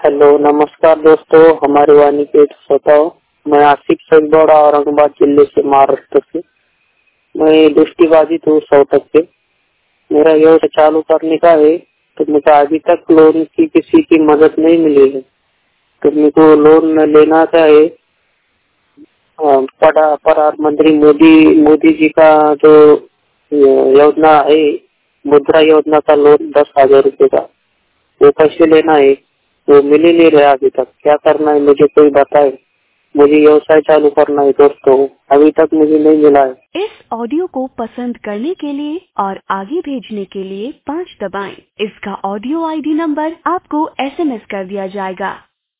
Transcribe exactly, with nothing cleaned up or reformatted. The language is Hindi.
हेलो, नमस्कार दोस्तों। हमारी वाणी के श्रोताओं, मैं आशिक सजबड़ा औरंगाबाद जिले से, महाराष्ट्र से। मैं दृष्टिबाधित हूँ सौ तक से। मेरा व्यवसाय चालू करने का है, तो मुझे अभी तक लोन की किसी की मदद नहीं मिली है। तो मेरे को लोन लेना का है। पढ़ा प्रधानमंत्री मोदी मोदी जी का जो योजना है, मुद्रा योजना का लोन दस हजार रूपए का, वो कैसे लेना है वो मिल ही नहीं रहा अभी तक। क्या करना है मुझे कोई बताए। मुझे व्यवसाय चालू करना है दोस्तों, अभी तक मुझे नहीं मिला है। इस ऑडियो को पसंद करने के लिए और आगे भेजने के लिए पाँच दबाएं। इसका ऑडियो आईडी नंबर आपको एसएमएस कर दिया जाएगा।